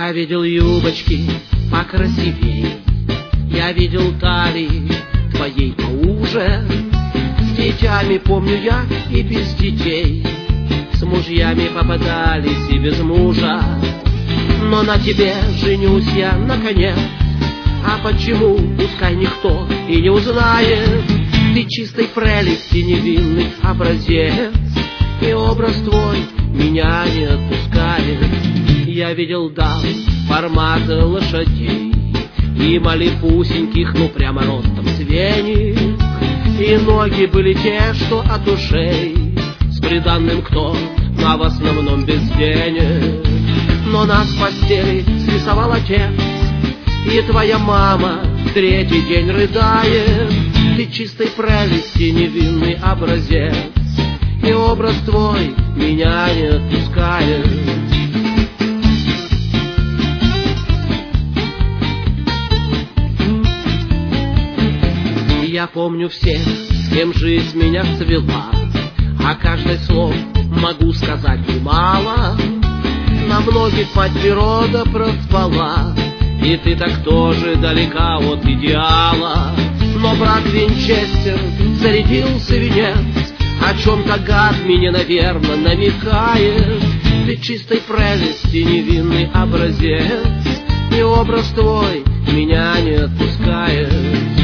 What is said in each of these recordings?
Я видел юбочки покрасивей, я видел талии твоей поуже. С детьми помню я и без детей, с мужьями попадались и без мужа. Но на тебе женюсь я наконец. А почему, пускай никто и не узнает. Ты чистой прелести невинный образец, и образ твой меня не отпускает. Я видел дам формата лошадей и малепусеньких, ну прямо ростом свиней. И ноги были те, что от ушей, с приданным кто, а в основном без денег. Но нас в постели срисовал отец, и твоя мама третий день рыдает. Ты чистой прелести невинный образец, и образ твой меня не отпускает. Я помню всех, с кем жизнь меня свела, а каждое слово могу сказать немало. На многих мать природа проспала, и ты так тоже далека от идеала. Но брат Винчестер зарядился венец, о чем-то гад мне, наверное, намекает. Ты чистой прелести невинный образец, и образ твой меня не отпускает.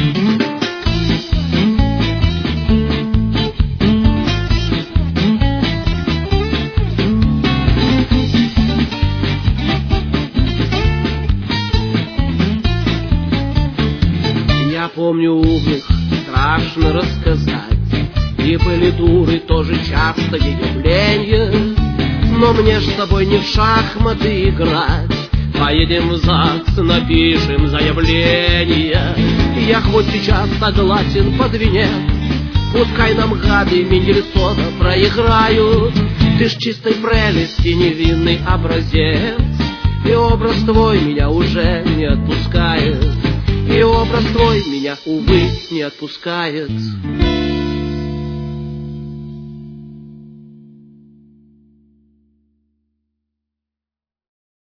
Я помню умных, страшно рассказать, и были дуры тоже частое явление. Но мне ж с тобой не в шахматы играть, поедем в ЗАГС, напишем заявление. Я хоть сейчас согласен под венец, пускай нам гады Мендельсона проиграют. Ты ж чистой прелести невинный образец, и образ твой меня уже не отпускает. И образ твой меня, увы, не отпускает.